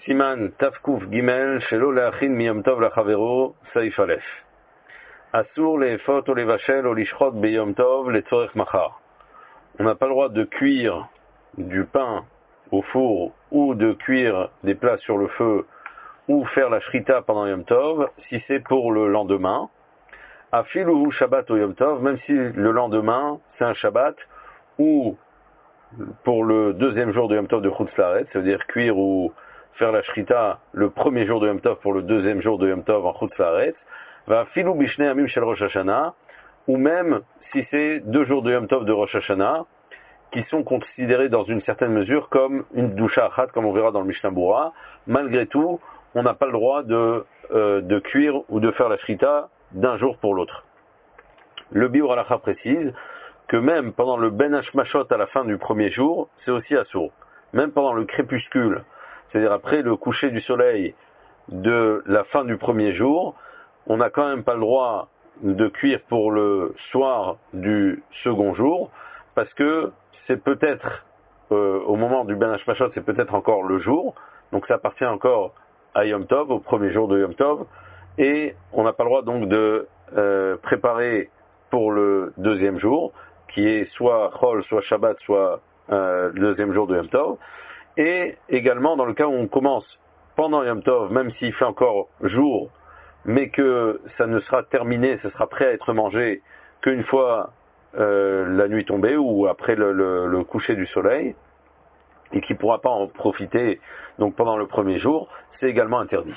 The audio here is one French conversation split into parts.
Siman Tafkouf Gimel Shelo Leachin Miyom Tov Lachavero Saif Aleph. Asur Lefot ou Levachel ou Lishrot Beyom Tov Letzorech Machar. On n'a pas le droit de cuire du pain au four ou de cuire des plats sur le feu ou faire la shrita pendant Yom Tov si c'est pour le lendemain. Afilu Shabbat ou Yom Tov, même si le lendemain c'est un Shabbat ou pour le deuxième jour de Yom Tov de Chutz Laaretz, c'est-à-dire cuire ou faire la shrita le premier jour de Yom Tov pour le deuxième jour de Yom Tov en Chutz Laaretz, va filu bishne amim shel Rosh Hashanah, ou même si c'est 2 jours de Yom Tov de Rosh Hashanah, qui sont considérés dans une certaine mesure comme une doucha achat, comme on verra dans le Mishnah Bura. Malgré tout, on n'a pas le droit de cuire ou de faire la shrita d'un jour pour l'autre. Le Biur Halacha précise que même pendant le Ben Hashmashot à la fin du premier jour, c'est aussi assourd. Même pendant le crépuscule, c'est-à-dire après le coucher du soleil de la fin du premier jour, on n'a quand même pas le droit de cuire pour le soir du second jour, parce que c'est peut-être, au moment du Ben Hashmashot, c'est peut-être encore le jour, donc ça appartient encore à Yom Tov, au premier jour de Yom Tov, et on n'a pas le droit donc de préparer pour le deuxième jour, qui est soit Chol, soit Shabbat, soit le deuxième jour de Yom Tov, et également dans le cas où on commence pendant Yom Tov, même s'il fait encore jour, mais que ça ne sera terminé, ce sera prêt à être mangé qu'une fois la nuit tombée ou après le coucher du soleil, et qui ne pourra pas en profiter donc pendant le premier jour, c'est également interdit.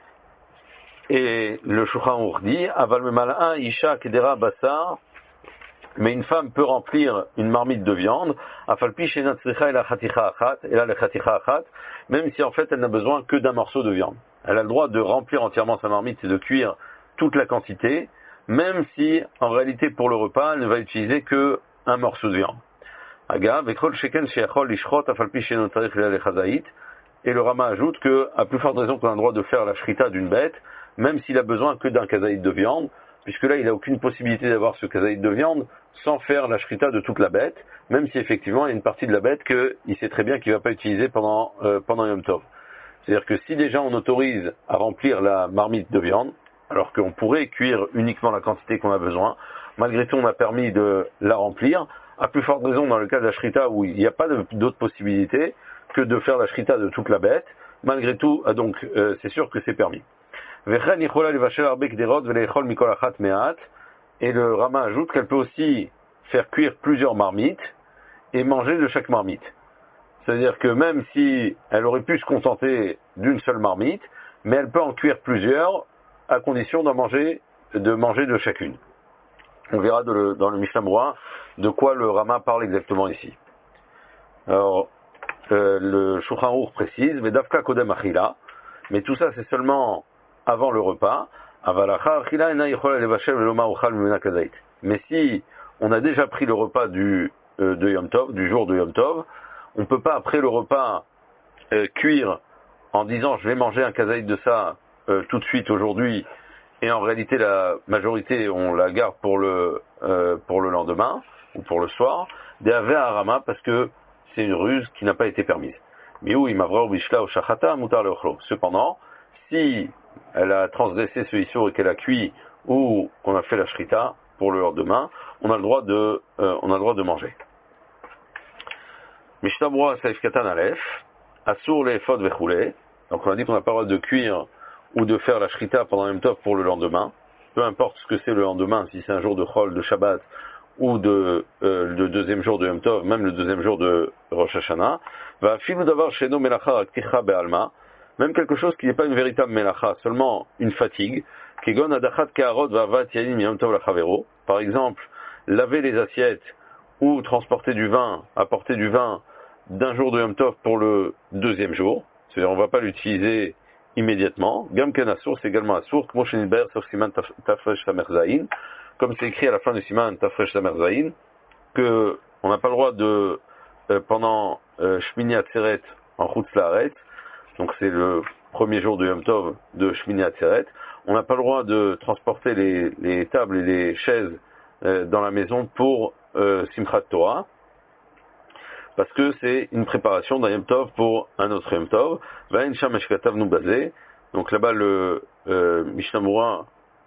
Et le Shulchan Aruch dit, Aval memal'an isha kedera basar, mais une femme peut remplir une marmite de viande, afalpi she'ena tzricha ela chaticha achat, ela le chaticha achat, même si en fait elle n'a besoin que d'un morceau de viande. Elle a le droit de remplir entièrement sa marmite et de cuire toute la quantité, même si en réalité pour le repas elle ne va utiliser que un morceau de viande. Aga, vekol sheken she'achol lishrot afalpi she'ena tzrich ela le chazait, et le Rama ajoute que, à plus forte raison qu'on a le droit de faire la shrita d'une bête, même s'il a besoin que d'un kazaïd de viande, puisque là il n'a aucune possibilité d'avoir ce kazaïd de viande sans faire la shrita de toute la bête, même si effectivement il y a une partie de la bête qu'il sait très bien qu'il ne va pas utiliser pendant Yom Tov. C'est-à-dire que si déjà on autorise à remplir la marmite de viande, alors qu'on pourrait cuire uniquement la quantité qu'on a besoin, malgré tout on a permis de la remplir, à plus forte raison dans le cas de la shrita où il n'y a pas d'autre possibilité que de faire la shrita de toute la bête, malgré tout, donc c'est sûr que c'est permis. Et le Rama ajoute qu'elle peut aussi faire cuire plusieurs marmites et manger de chaque marmite. C'est-à-dire que même si elle aurait pu se contenter d'une seule marmite, mais elle peut en cuire plusieurs à condition de manger de chacune. On verra dans le Mishnah Bura de quoi le Rama parle exactement ici. Alors, le Shulchan Aruch précise, Vedavka kodem achila, mais tout ça c'est seulement avant le repas. Mais si on a déjà pris le repas de Yom Tov, du jour de Yom Tov, on ne peut pas après le repas cuire en disant je vais manger un kazaït de ça tout de suite aujourd'hui, et en réalité la majorité on la garde pour le lendemain ou pour le soir, des ave arama, parce que c'est une ruse qui n'a pas été permise. Cependant, si elle a transgressé ce issur et qu'elle a cuit ou qu'on a fait la shrita pour le lendemain, on a le droit de manger. Mishnah Bura Saif Katan Aleph, Asur Lefot Vechule. Donc on a dit qu'on n'a pas le droit de cuire ou de faire la shrita pendant Yom Tov pour le lendemain. Peu importe ce que c'est le lendemain, si c'est un jour de Chol, de Shabbat, ou le deuxième jour de Yom Tov, même le deuxième jour de Rosh Hashanah, va filu d'avoir chez nous melacha akticha be'alma, même quelque chose qui n'est pas une véritable melacha, seulement une fatigue, kegon adachat keharot va'avat yanim Yom Tov lachavero, par exemple, laver les assiettes ou transporter du vin, apporter du vin d'un jour de Yom Tov pour le deuxième jour, c'est-à-dire on ne va pas l'utiliser immédiatement. Gam ken asur, c'est également asur, kmo shenidber sauf siman tafresh samer zayin, comme c'est écrit à la fin du siman tafresh samer zayin, que on n'a pas le droit de pendant Shmini Atzeret en Chutz Laaretz, donc c'est le premier jour de Yom Tov de Shmini Atzeret, on n'a pas le droit de transporter les tables et les chaises dans la maison pour Simchat Torah. parce que c'est une préparation d'un Yom Tov pour un autre Yom Tov. Vain Sham Eshkatav nous basé. Donc là-bas, le Mishnah Moura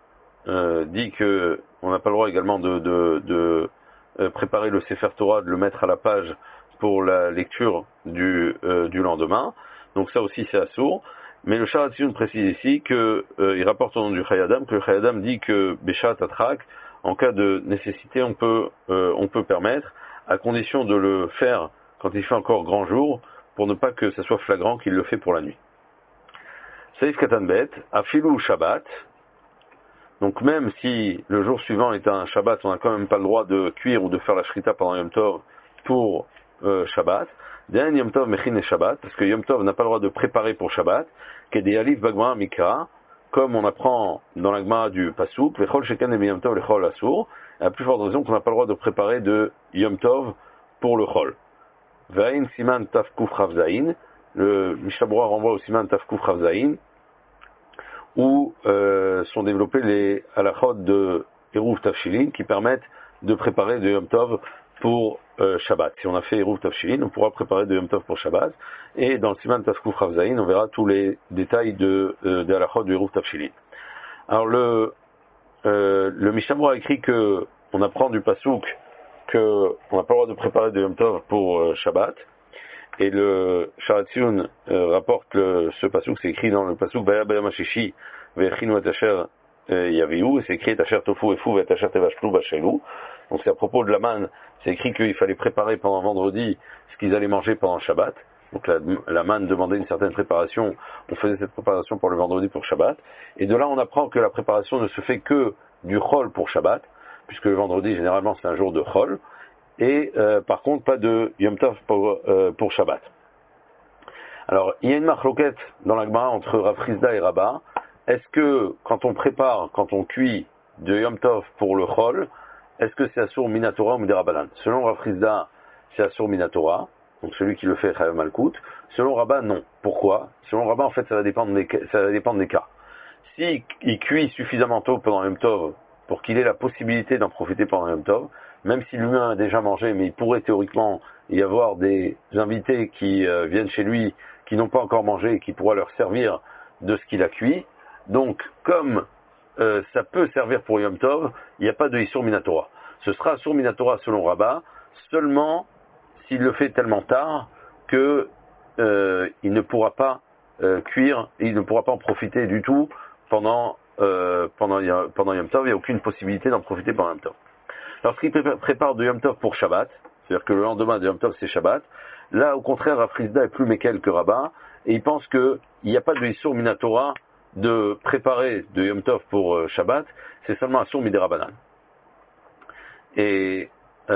dit que on n'a pas le droit également de préparer le Sefer Torah, de le mettre à la page pour la lecture du lendemain. Donc ça aussi c'est assourd. Mais le Sharat Tziyun précise ici que il rapporte au nom du Chayadam que le Chayadam dit que Beshat Atrak, en cas de nécessité, on peut permettre, à condition de le faire quand il fait encore grand jour, pour ne pas que ce soit flagrant qu'il le fait pour la nuit. Saïf Katanbet, Afilou Shabbat. Donc même si le jour suivant est un Shabbat, on n'a quand même pas le droit de cuire ou de faire la Shrita pendant Yom Tov pour Shabbat. D'un Yom Tov Mechin et Shabbat, parce que Yom Tov n'a pas le droit de préparer pour Shabbat, qu'est Alif Bagma Mikra, comme on apprend dans la Gemara du Pasuk, Lechol Shekan et Yom Tov Lechol Asur, à la plus forte raison qu'on n'a pas le droit de préparer de Yom Tov pour le Chol. Vain Siman Tafkuf Ravzaïn, le Mishabura renvoie au Siman Tafkuf Ravzaïn, où sont développés les halachot de Eruv Tafshilin qui permettent de préparer de Yom Tov pour Shabbat. Si on a fait Eruv Tafshilin, on pourra préparer de Yom Tov pour Shabbat. Et dans le Siman Tafkuf Ravzaïn, on verra tous les détails des halachot de Eruv Tafshilin. Alors le Mishnah Moura a écrit que on apprend du Pasuk qu'on n'a pas le droit de préparer de Yom Tov pour Shabbat. Et le Sharat Tziyun rapporte ce pasuk, c'est écrit dans le pasuk Vaya Bayam Hashishi Vechinu et Asher Yaviu, et c'est écrit Asher Tofu Efu et Asher Tevashlu Bashelu. Donc c'est à propos de la manne, c'est écrit qu'il fallait préparer pendant vendredi ce qu'ils allaient manger pendant Shabbat. Donc la manne demandait une certaine préparation, on faisait cette préparation pour le vendredi pour Shabbat. Et de là on apprend que la préparation ne se fait que du Chol pour Shabbat, puisque le vendredi généralement c'est un jour de Chol. Et par contre pas de Yom Tov pour Shabbat. Alors il y a une marloquette dans la Gemara entre Rav Chizda et Rabba. Est-ce que quand on prépare, quand on cuit de Yom Tov pour le Chol, est-ce que c'est Asur Minatora ou Midirabanan? Selon Rav Chizda, c'est Asur Minatora, donc celui qui le fait Chayav Malkout. Selon Rabba, non. Pourquoi? Selon Rabba, en fait, ça va dépendre des cas. Si il cuit suffisamment tôt pendant Yom Tov pour qu'il ait la possibilité d'en profiter pendant Yom Tov, même si lui-même a déjà mangé, mais il pourrait théoriquement y avoir des invités qui viennent chez lui, qui n'ont pas encore mangé et qui pourra leur servir de ce qu'il a cuit. Donc, comme ça peut servir pour Yom Tov, il n'y a pas de Issur Minatora. Ce sera Issur Minatora selon Rabba, seulement s'il le fait tellement tard que il ne pourra pas cuire, il ne pourra pas en profiter du tout pendant Yom Tov. Il n'y a aucune possibilité d'en profiter pendant Yom Tov. Lorsqu'il prépare de Yom Tov pour Shabbat, c'est-à-dire que le lendemain de Yom Tov c'est Shabbat, là au contraire Rav Chizda est plus mékel que Rabba, et il pense qu'il n'y a pas de Issur Minatora de préparer de Yom Tov pour Shabbat, c'est seulement un Issur Midirabanan. Et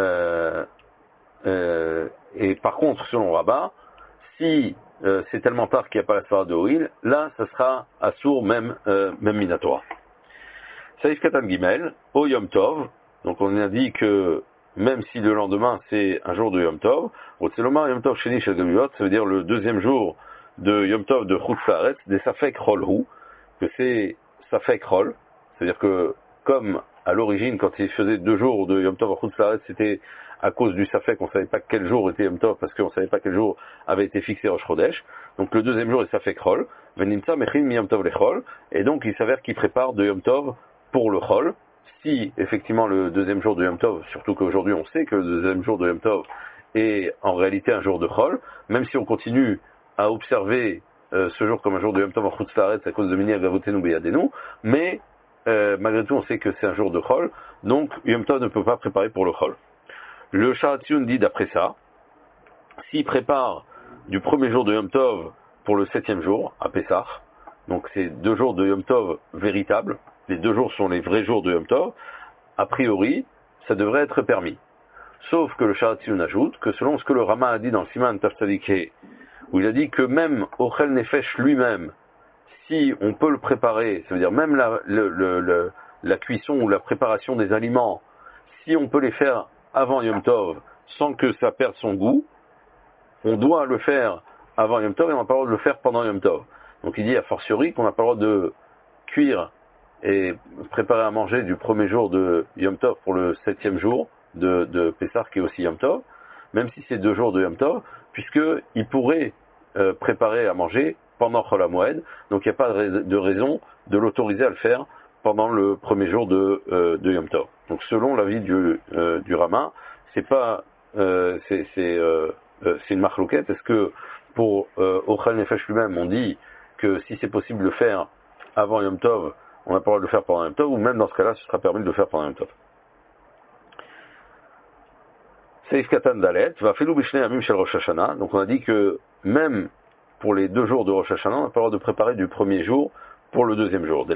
par contre, selon Rabba, si c'est tellement tard qu'il n'y a pas la svara de Oil, là ça sera Assur même Minatora. Saïf Katan Gimel, au Yom Tov. Donc on a dit que même si le lendemain c'est un jour de Yom Tov, Otselomar Yom Tov Sheni Shel Gavuyot, ça veut dire le deuxième jour de Yom Tov de Chutz Laaretz, des Safek Rol Hu, que c'est Safek Rol, c'est-à-dire que comme à l'origine quand il faisait 2 jours de Yom Tov à Chutz Laaretz, c'était à cause du Safek, on ne savait pas quel jour était Yom Tov, parce qu'on ne savait pas quel jour avait été fixé Rosh Chodesh. Donc le deuxième jour est Safek Rol, Venimtza Mechin Mi Yom Tov Lechol, et donc il s'avère qu'il prépare de Yom Tov pour le Chol. Si effectivement le deuxième jour de Yom Tov, surtout qu'aujourd'hui on sait que le deuxième jour de Yom Tov est en réalité un jour de Chol, même si on continue à observer ce jour comme un jour de Yom Tov en Chutz Laaretz à cause de Minyan Gavotenu Beyadenu, mais malgré tout on sait que c'est un jour de Chol, donc Yom Tov ne peut pas préparer pour le Chol. Le Sharat Tziyun dit d'après ça, s'il prépare du premier jour de Yom Tov pour le 7e jour, à Pessah, donc c'est 2 jours de Yom Tov véritables, les 2 jours sont les vrais jours de Yom Tov, a priori, ça devrait être permis. Sauf que le Sharat Tziyun ajoute que selon ce que le Rama a dit dans le Siman Taf Tzadikhe, où il a dit que même Ochel Nefesh lui-même, si on peut le préparer, ça veut dire même la cuisson ou la préparation des aliments, si on peut les faire avant Yom Tov, sans que ça perde son goût, on doit le faire avant Yom Tov et on n'a pas le droit de le faire pendant Yom Tov. Donc il dit a fortiori qu'on n'a pas le droit de cuire et préparer à manger du premier jour de Yom Tov pour le 7e jour de Pessah qui est aussi Yom Tov, même si c'est 2 jours de Yom Tov, puisqu'il pourrait préparer à manger pendant Chol HaMoed, donc il n'y a pas de raison de l'autoriser à le faire pendant le premier jour de Yom Tov. Donc selon l'avis du Rama, c'est pas c'est une marloquette. Est-ce que pour Ochel Nefesh lui-même, on dit que si c'est possible de le faire avant Yom Tov, on n'a pas le droit de le faire pendant Yom Tov, ou même dans ce cas-là, ce sera permis de le faire pendant Yom Tov. Seif Katan Dalet, va Felou Bishne Amim Shel Rosh Hashanah. Donc on a dit que même pour les 2 jours de Rosh Hashanah, on n'a pas le droit de préparer du premier jour pour le deuxième jour.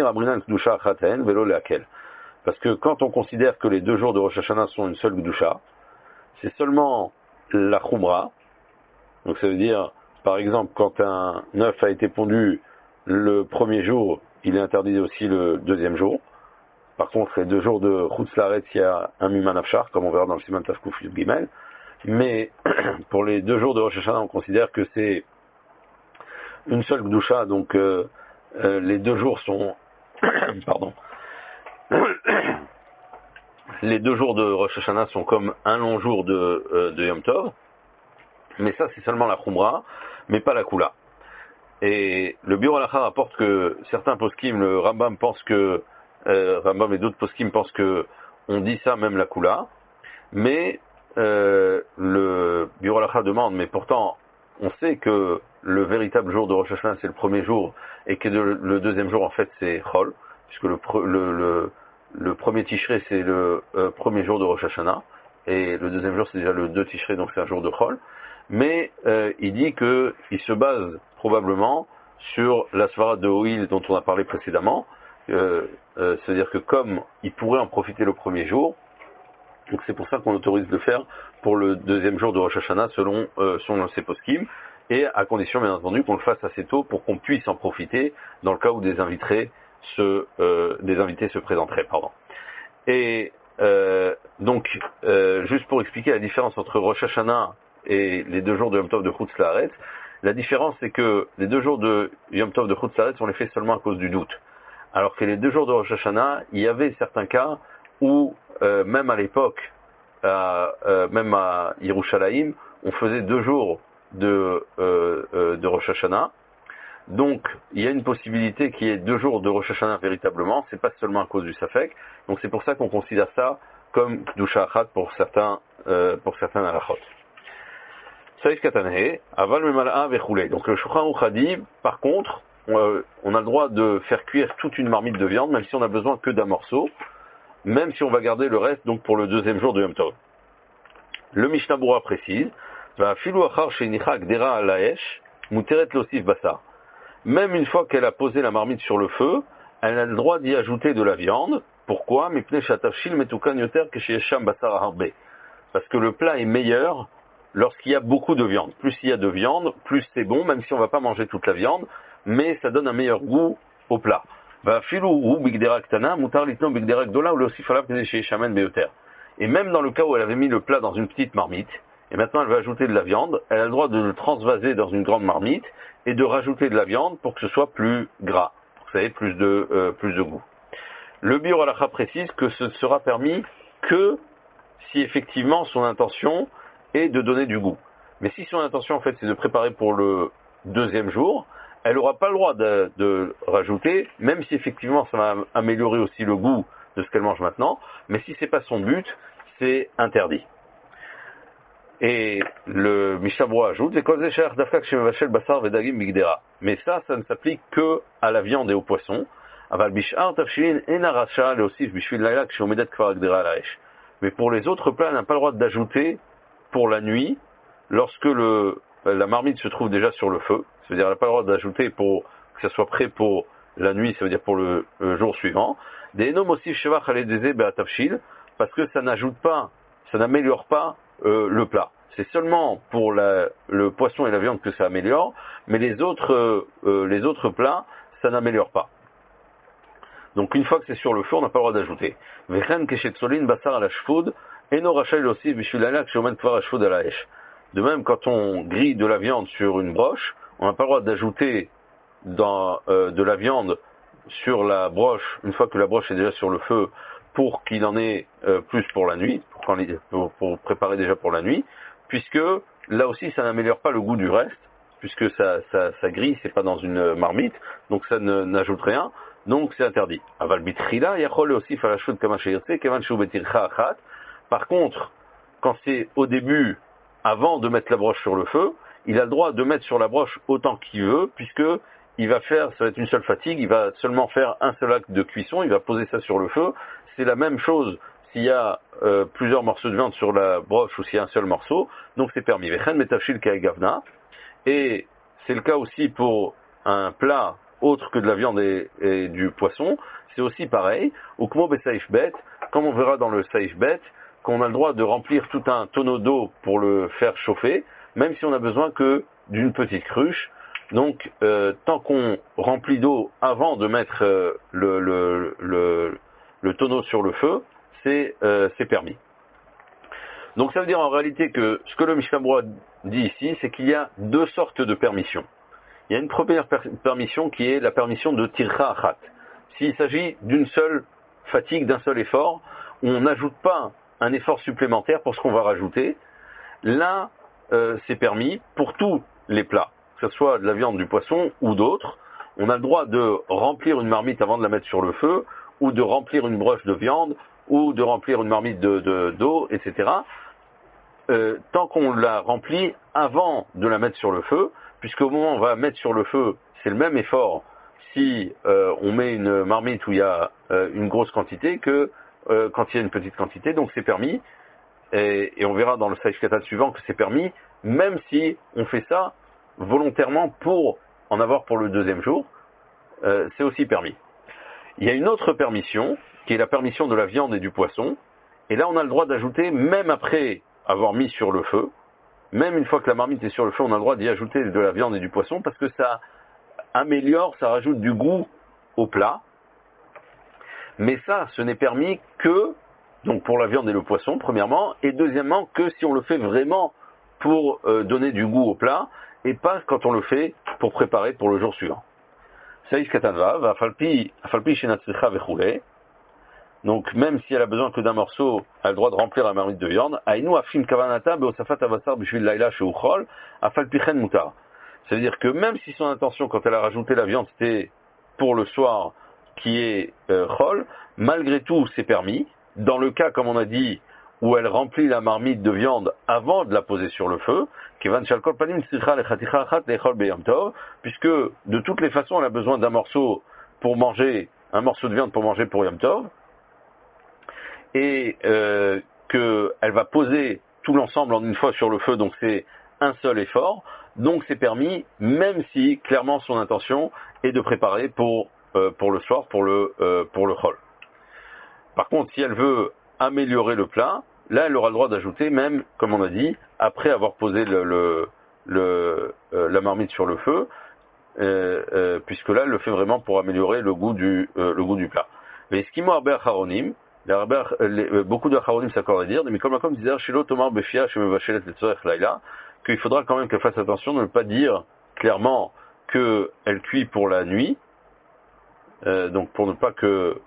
Parce que quand on considère que les 2 jours de Rosh Hashanah sont une seule Gdusha, c'est seulement la Khumra. Donc ça veut dire, par exemple, quand un œuf a été pondu le premier jour, il est interdit aussi le deuxième jour. Par contre, les 2 jours de Chutz Laaretz, il y a un Miman Afshar, comme on verra dans le Siman Tafkuf Yud Gimel. Mais pour les 2 jours de Rosh Hashanah, on considère que c'est une seule Gdusha, donc les 2 jours sont... pardon. Les 2 jours de Rosh Hashanah sont comme un long jour de Yom Tov, mais ça c'est seulement la Khumra, mais pas la Kula. Et le Biur Halacha rapporte que certains poskim, le Rambam pense que Rambam et d'autres poskim pensent que on dit ça même la Kula, mais le Biur Halacha demande, mais pourtant on sait que le véritable jour de Rosh Hashanah c'est le premier jour et que le deuxième jour en fait c'est Chol, puisque le premier Tishrei c'est le premier jour de Rosh Hashanah et le deuxième jour c'est déjà le 2 Tishrei, donc c'est un jour de Chol. Mais il dit que il se base probablement sur la svara de Hoïl dont on a parlé précédemment, c'est-à-dire que comme il pourrait en profiter le premier jour, donc c'est pour ça qu'on autorise de le faire pour le deuxième jour de Rosh Hashanah selon ses poskim, et à condition bien entendu qu'on le fasse assez tôt pour qu'on puisse en profiter dans le cas où des invités se présenteraient. Et donc, juste pour expliquer la différence entre Rosh Hashanah et les 2 jours de Yom Tov de Chutz Laaretz, la différence c'est que les 2 jours de Yom Tov de Chutz Laaretz on les fait seulement à cause du doute. Alors que les 2 jours de Rosh Hashanah, il y avait certains cas où, même à l'époque, même à Yerushalayim, on faisait 2 jours de Rosh Hashanah. Donc, il y a une possibilité qu'il y ait 2 jours de Rosh Hashanah véritablement, c'est pas seulement à cause du Safek. Donc c'est pour ça qu'on considère ça comme Kedusha Achat pour certains halachot. Saïf Katané, Aval Memala'a Vechoulé. Donc le Shulchan Aruch a dit, par contre, on a le droit de faire cuire toute une marmite de viande, même si on a besoin que d'un morceau, même si on va garder le reste donc pour le deuxième jour de Yom Tov. Le Mishnah Berurah précise, Va filu achar sheinicha gdera alaesh, muteret losif basar. Même une fois qu'elle a posé la marmite sur le feu, elle a le droit d'y ajouter de la viande. Pourquoi? Parce que le plat est meilleur lorsqu'il y a beaucoup de viande. Plus il y a de viande, plus c'est bon, même si on ne va pas manger toute la viande, mais ça donne un meilleur goût au plat. Et même dans le cas où elle avait mis le plat dans une petite marmite, et maintenant elle va ajouter de la viande, elle a le droit de le transvaser dans une grande marmite et de rajouter de la viande pour que ce soit plus gras, pour que ça ait plus de goût. Le Biur Halacha précise que ce sera permis que si effectivement son intention est de donner du goût. Mais si son intention en fait c'est de préparer pour le deuxième jour, elle n'aura pas le droit de rajouter, même si effectivement ça va améliorer aussi le goût de ce qu'elle mange maintenant, mais si c'est pas son but, c'est interdit. Et le Mishnah Berurah ajoute, mais ça ne s'applique que à la viande et au poisson. Mais pour les autres plats, elle n'a pas le droit d'ajouter pour la nuit, lorsque la marmite se trouve déjà sur le feu. C'est-à-dire, elle n'a pas le droit d'ajouter pour que ça soit prêt pour la nuit, ça veut dire pour le jour suivant. Parce que ça n'ajoute pas, ça n'améliore pas le plat. C'est seulement pour le poisson et la viande que ça améliore, mais les autres plats, ça n'améliore pas. Donc une fois que c'est sur le feu, on n'a pas le droit d'ajouter. De même, quand on grille de la viande sur une broche, on n'a pas le droit d'ajouter de la viande sur la broche, une fois que la broche est déjà sur le feu, pour qu'il en ait plus pour la nuit, pour préparer déjà pour la nuit, puisque là aussi ça n'améliore pas le goût du reste, puisque ça grille, c'est pas dans une marmite, donc ça n'ajoute rien, donc c'est interdit. Aval bitrila yachol aussi falashut kama sheyirtze kevan shu betircha achat. Par contre, quand c'est au début, avant de mettre la broche sur le feu, il a le droit de mettre sur la broche autant qu'il veut, puisque il va faire, ça va être une seule fatigue, il va seulement faire un seul acte de cuisson, il va poser ça sur le feu. C'est la même chose s'il y a plusieurs morceaux de viande sur la broche ou s'il y a un seul morceau, donc c'est permis. Vechen metafshil ka'egavna. Et c'est le cas aussi pour un plat autre que de la viande et du poisson, c'est aussi pareil. Ou kmo besaif bet, comme on verra dans le saif bet, qu'on a le droit de remplir tout un tonneau d'eau pour le faire chauffer, même si on a besoin que d'une petite cruche. Donc, tant qu'on remplit d'eau avant de mettre le tonneau sur le feu, c'est permis. Donc ça veut dire en réalité que ce que le Mishnah Berurah dit ici, c'est qu'il y a deux sortes de permissions. Il y a une première permission qui est la permission de tircha achat. S'il s'agit d'une seule fatigue, d'un seul effort, où on n'ajoute pas un effort supplémentaire pour ce qu'on va rajouter, là c'est permis pour tous les plats, que ce soit de la viande, du poisson ou d'autres. On a le droit de remplir une marmite avant de la mettre sur le feu, ou de remplir une broche de viande, ou de remplir une marmite d'eau, etc. Tant qu'on la remplit avant de la mettre sur le feu, puisque au moment où on va mettre sur le feu, c'est le même effort si on met une marmite où il y a une grosse quantité que quand il y a une petite quantité, donc c'est permis, et on verra dans le Saïf Katan suivant que c'est permis, même si on fait ça volontairement pour en avoir pour le deuxième jour, c'est aussi permis. Il y a une autre permission, qui est la permission de la viande et du poisson, et là on a le droit d'ajouter, même après avoir mis sur le feu, même une fois que la marmite est sur le feu, on a le droit d'y ajouter de la viande et du poisson, parce que ça améliore, ça rajoute du goût au plat. Mais ça, ce n'est permis que, donc pour la viande et le poisson, premièrement, et deuxièmement, que si on le fait vraiment pour donner du goût au plat, et pas quand on le fait pour préparer pour le jour suivant. Saïf Katanvav, afalpi shenatzricha vechule. Donc, même si elle a besoin que d'un morceau, elle a le droit de remplir la marmite de viande. Aïnou afim kavanata beosafat avasar bishvil laila sheuchol afalpichen mutar. C'est-à-dire que même si son intention, quand elle a rajouté la viande, c'était pour le soir, qui est chol, malgré tout, c'est permis. Dans le cas, comme on a dit, où elle remplit la marmite de viande avant de la poser sur le feu, puisque de toutes les façons, elle a besoin d'un morceau pour manger, un morceau de viande pour manger pour Yom Tov, et qu'elle va poser tout l'ensemble en une fois sur le feu, donc c'est un seul effort, donc c'est permis, même si clairement son intention est de préparer pour le soir, pour le chol. Par contre, si elle veut améliorer le plat, là elle aura le droit d'ajouter, même comme on a dit, après avoir posé la marmite sur le feu, puisque là elle le fait vraiment pour améliorer le goût du plat. Mais ce qui m'a acharonim, beaucoup de acharonim s'accordent à dire, mais comme disait Shelo Tomar Befia Shemevachelet Letzorech Laila, qu'il faudra quand même qu'elle fasse attention de ne pas dire clairement qu'elle cuit pour la nuit, donc pour ne pas que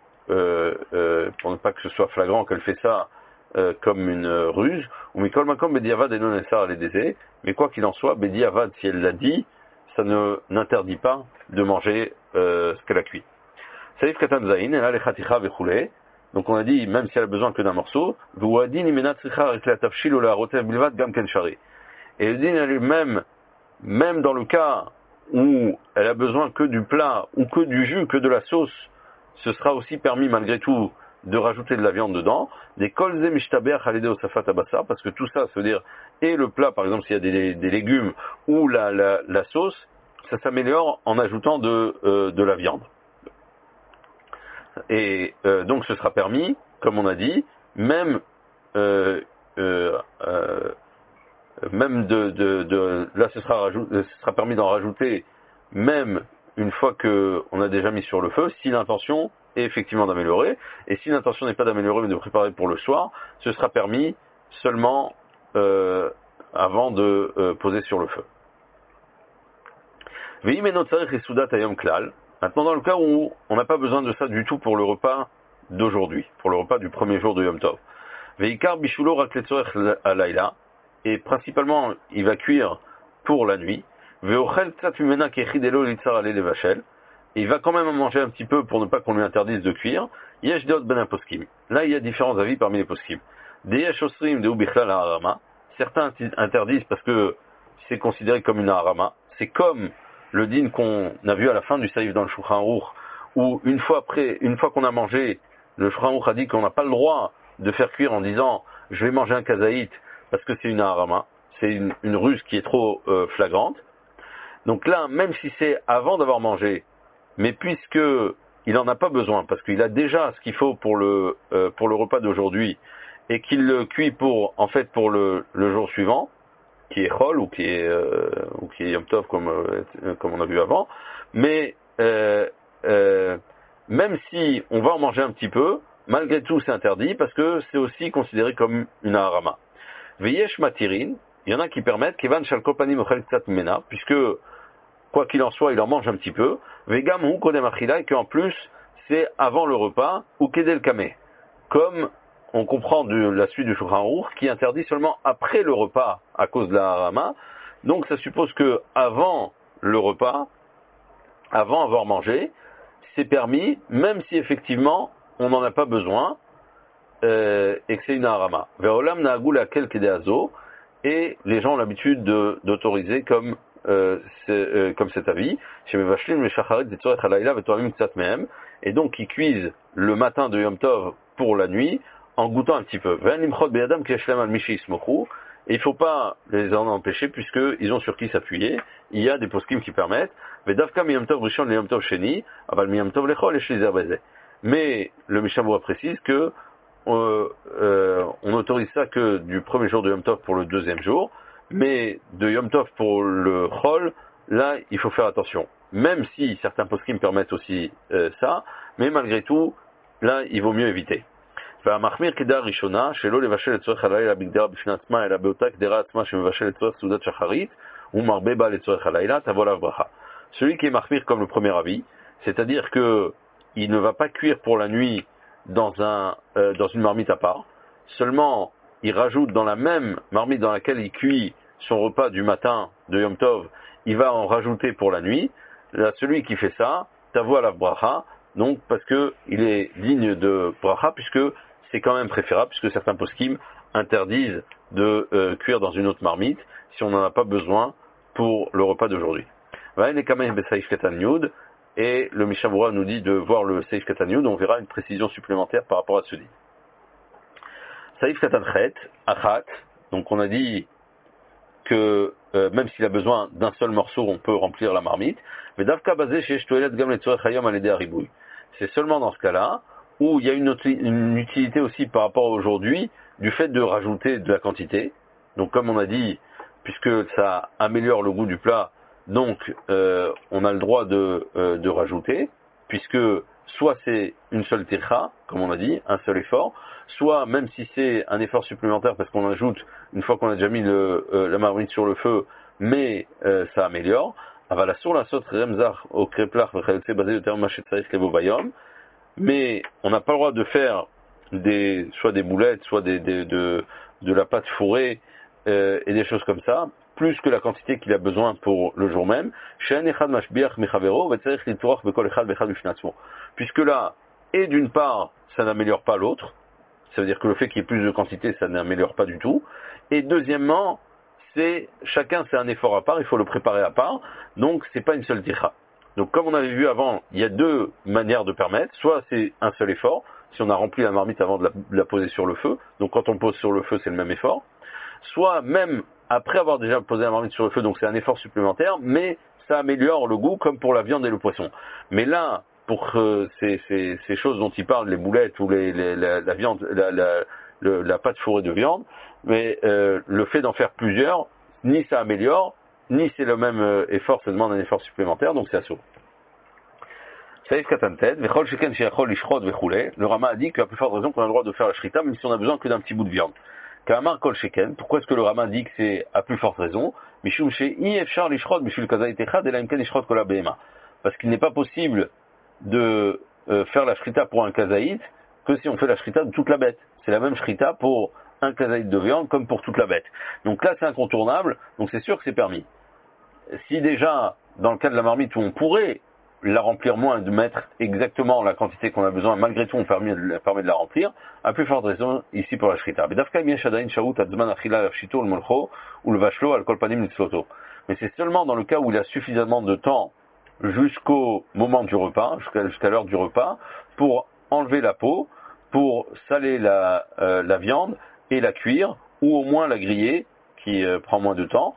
ce soit flagrant qu'elle fait ça comme une ruse, ou Mikol Makom Bediavad et non Essar Aledeze, mais quoi qu'il en soit, Bediavad, si elle l'a dit, ça ne n'interdit pas de manger ce qu'elle a cuit. Saïf Katan Zain, elle a les Khaticha Vechule, donc on a dit, même si elle a besoin que d'un morceau, Vouadin Imena Tzricha avec la Tafshil ou la Rotev Bilvad Gam Ken Shari. Et le din, elle est même dans le cas où elle a besoin que du plat, ou que du jus, que de la sauce, ce sera aussi permis malgré tout de rajouter de la viande dedans, des kolze mishtaber halede osafat abassa, parce que tout ça, ça veut dire, et le plat, par exemple, s'il y a des légumes, ou la sauce, ça s'améliore en ajoutant de la viande. Et donc ce sera permis, comme on a dit, même là ce sera permis d'en rajouter même une fois qu'on a déjà mis sur le feu, si l'intention est effectivement d'améliorer, et si l'intention n'est pas d'améliorer mais de préparer pour le soir, ce sera permis seulement avant de poser sur le feu. Maintenant, dans le cas où on n'a pas besoin de ça du tout pour le repas d'aujourd'hui, pour le repas du premier jour de Yom Tov. Veikar bishulo rak letzorech alayla, et principalement, il va cuire pour la nuit. Ve'ochel tzat mimena kechidelo litzar ale levashel. Et il va quand même en manger un petit peu pour ne pas qu'on lui interdise de cuire. Yesh deot ben poskim. Là, il y a différents avis parmi les poskim. Des yesh osrim de ubichlal harama. Certains interdisent parce que c'est considéré comme une harama. C'est comme le din qu'on a vu à la fin du saïf dans le Shulchan Aruch, où une fois qu'on a mangé, le Shulchan Aruch a dit qu'on n'a pas le droit de faire cuire en disant je vais manger un kazaït parce que c'est une harama. C'est une ruse qui est trop flagrante. Donc là, même si c'est avant d'avoir mangé, mais puisque il n'en a pas besoin, parce qu'il a déjà ce qu'il faut pour le repas d'aujourd'hui, et qu'il le cuit pour le jour suivant, qui est Chol ou qui est Yom Tov comme on a vu avant, mais même si on va en manger un petit peu, malgré tout c'est interdit parce que c'est aussi considéré comme une harama. Veyesh matirin, il y en a qui permettent Kevan Shalkopani Mochel Tzat Mena, puisque quoi qu'il en soit, il en mange un petit peu. Vegam ou Kodem Achila, et qu'en plus, c'est avant le repas, ou Kedel Kame. Comme on comprend de la suite du Shulchan Aruch, qui interdit seulement après le repas à cause de la harama. Donc ça suppose que avant le repas, avant avoir mangé, c'est permis, même si effectivement on n'en a pas besoin, et que c'est une harama. Ve'olam na'agul akel kedeazo, et les gens ont l'habitude d'autoriser comme cet avis, et donc ils cuisent le matin de Yom Tov pour la nuit en goûtant un petit peu. Et il ne faut pas les en empêcher puisqu'ils ont sur qui s'appuyer. Il y a des poskim qui permettent. Mais le Mishnah précise que on autorise ça que du premier jour de Yom Tov pour le deuxième jour, mais de Yom Tov pour le Chol, là, il faut faire attention. Même si certains poskim permettent aussi ça, mais malgré tout, là, il vaut mieux éviter. Celui qui est marmir comme le premier avis, c'est-à-dire que il ne va pas cuire pour la nuit dans une marmite à part, seulement il rajoute dans la même marmite dans laquelle il cuit son repas du matin de Yom Tov, il va en rajouter pour la nuit. Là, celui qui fait ça, tavo alav bracha, donc parce que il est digne de bracha, puisque c'est quand même préférable, puisque certains poskim interdisent de cuire dans une autre marmite si on n'en a pas besoin pour le repas d'aujourd'hui. Et le Mishnah Berurah nous dit de voir le Seif Katan Yud, on verra une précision supplémentaire par rapport à ce dit. Seif Katan Chet, Achat, donc on a dit que même s'il a besoin d'un seul morceau, on peut remplir la marmite. Mais Davka basé chez Shtoelet Gam Letzorech Hayom Aledé Haribouy. C'est seulement dans ce cas-là où il y a une utilité aussi par rapport à aujourd'hui du fait de rajouter de la quantité. Donc comme on a dit, puisque ça améliore le goût du plat, donc on a le droit de rajouter, puisque soit c'est une seule tircha, comme on a dit, un seul effort, soit même si c'est un effort supplémentaire parce qu'on ajoute une fois qu'on a déjà mis la marmite sur le feu, mais ça améliore. Avala sur la saute remzar au kreplach basé de terme machetzaïs levobayom, mais on n'a pas le droit de faire soit des boulettes, soit de la pâte fourrée et des choses comme ça, plus que la quantité qu'il a besoin pour le jour même. Puisque là, et d'une part, ça n'améliore pas l'autre, ça veut dire que le fait qu'il y ait plus de quantité, ça n'améliore pas du tout. Et deuxièmement, chacun c'est un effort à part, il faut le préparer à part, donc c'est pas une seule tircha. Donc comme on avait vu avant, il y a deux manières de permettre, soit c'est un seul effort, si on a rempli la marmite avant de la poser sur le feu, donc quand on pose sur le feu c'est le même effort, soit même après avoir déjà posé la marmite sur le feu, donc c'est un effort supplémentaire, mais ça améliore le goût comme pour la viande et le poisson. Mais là, pour ces choses dont il parle, les boulettes ou la viande, la pâte fourrée de viande, mais le fait d'en faire plusieurs, ni ça améliore, ni c'est le même effort, ça demande un effort supplémentaire, donc c'est assaut. Le Rama a dit que la plus forte raison qu'on a le droit de faire la shrita, même si on a besoin que d'un petit bout de viande. Kamar kol sheken, pourquoi est-ce que le Rama dit que c'est à plus forte raison? Mishum she'i efshar lishrod mishul kazait echad ela imken lishrod kol behema. Parce qu'il n'est pas possible de faire la shrita pour un kazaït que si on fait la shrita de toute la bête. C'est la même shrita pour un kazaït de viande comme pour toute la bête. Donc là c'est incontournable, donc c'est sûr que c'est permis. Si déjà, dans le cas de la marmite où on pourrait la remplir moins, de mettre exactement la quantité qu'on a besoin, malgré tout on permet de la remplir, à plus forte raison ici pour la shrita. Mais c'est seulement dans le cas où il y a suffisamment de temps jusqu'au moment du repas, jusqu'à l'heure du repas, pour enlever la peau, pour saler la viande et la cuire, ou au moins la griller, qui prend moins de temps.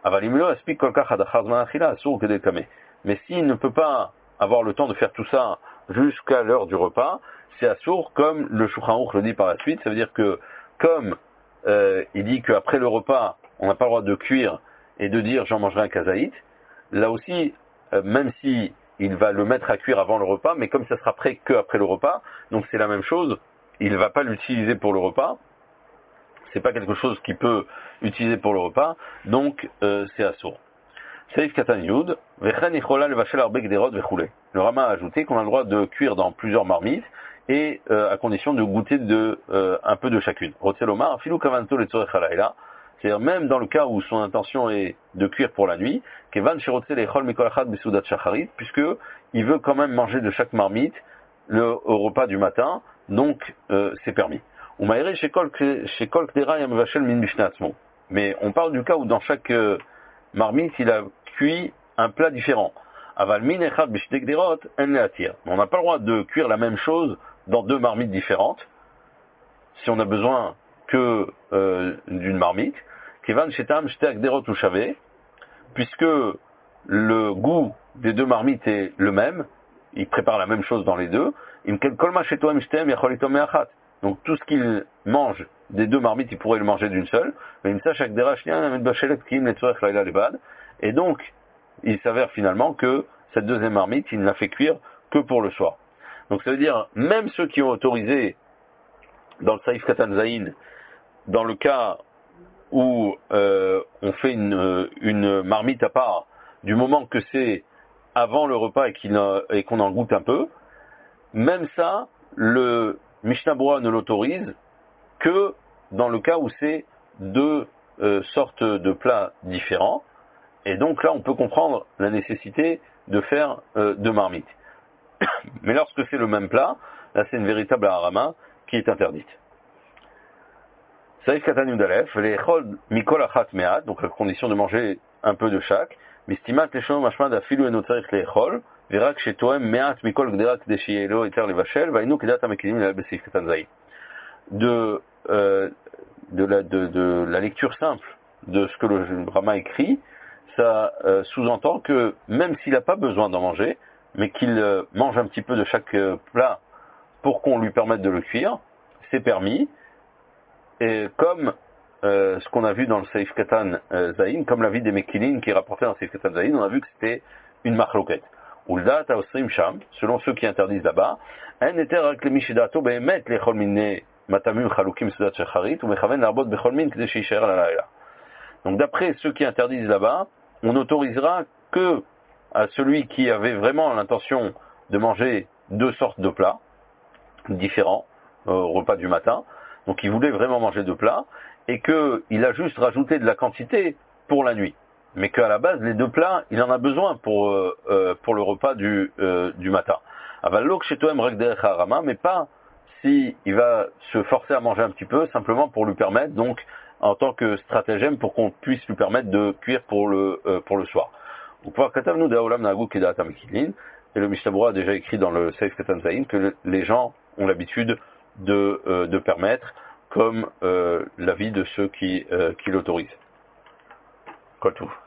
Mais s'il ne peut pas avoir le temps de faire tout ça jusqu'à l'heure du repas, c'est assour, comme le Shulchan Aruch le dit par la suite. Ça veut dire que, comme il dit qu'après le repas, on n'a pas le droit de cuire et de dire j'en mangerai un kazaït, là aussi, même si il va le mettre à cuire avant le repas, mais comme ça sera prêt que après le repas, donc c'est la même chose, il ne va pas l'utiliser pour le repas, c'est pas quelque chose qu'il peut utiliser pour le repas, donc c'est assour. Seif Katan Yud, Vechen Ichola Levashel Arbek Derot Vechule. Le Rama a ajouté qu'on a le droit de cuire dans plusieurs marmites, et à condition de goûter un peu de chacune. Rotzelomar, Filou Kavanto le Tzorech Halayla, c'est-à-dire même dans le cas où son intention est de cuire pour la nuit, Kevan Shirotzel Echol Mikol Achad Besoudat Shacharit, puisque il veut quand même manger de chaque marmite au repas du matin, donc c'est permis. Mais on parle du cas où dans chaque marmite, il a cuit un plat différent. On n'a pas le droit de cuire la même chose dans deux marmites différentes, si on a besoin que d'une marmite, puisque le goût des deux marmites est le même, il prépare la même chose dans les deux, donc tout ce qu'il mange des deux marmites, il pourrait le manger d'une seule, et donc il s'avère finalement que cette deuxième marmite, il ne l'a fait cuire que pour le soir. Donc ça veut dire, même ceux qui ont autorisé dans le Saïf Katan Zayin, dans le cas où on fait une marmite à part, du moment que c'est avant le repas et qu'on en goûte un peu, même ça, le Mishnah Berurah ne l'autorise que dans le cas où c'est deux sortes de plats différents. Et donc là, on peut comprendre la nécessité de faire deux marmites. Mais lorsque c'est le même plat, là c'est une véritable harama qui est interdite. Saïf Katan Yudalef, les chol mikol achat meat, donc la condition de manger un peu de chaque, mistimat leshono mashma d'afilu enotzarich lechol, virak shetoem meat mikol gderat deshielo eter levashel, vainu kedat amekilim la besif Katan Zayin. De la lecture simple de ce que le Rama écrit, ça sous-entend que même s'il n'a pas besoin d'en manger, mais qu'il mange un petit peu de chaque plat pour qu'on lui permette de le cuire, c'est permis. Et comme ce qu'on a vu dans le Seif Katan Zayin, comme l'avis des Mekilin qui est rapporté dans le Seif Katan Zayin, on a vu que c'était une marloquette. Ulda Taosrim Sham, selon ceux qui interdisent là-bas, en était avec les Mishidato behemet les cholmine matamim chalukim sudat shecharit ou mechaven larbot becholmin kde sheisher la. Donc d'après ceux qui interdisent là-bas, on n'autorisera que à celui qui avait vraiment l'intention de manger deux sortes de plats différents au repas du matin, donc il voulait vraiment manger deux plats, et qu'il a juste rajouté de la quantité pour la nuit. Mais qu'à la base, les deux plats, il en a besoin pour le repas du matin. Mais pas si il va se forcer à manger un petit peu, simplement pour lui permettre, donc en tant que stratagème, pour qu'on puisse lui permettre de cuire pour le soir. Et le Mishnah Berurah a déjà écrit dans le Seif Katan Zayin que les gens ont l'habitude de permettre, comme l'avis de ceux qui l'autorisent. Quoi tout.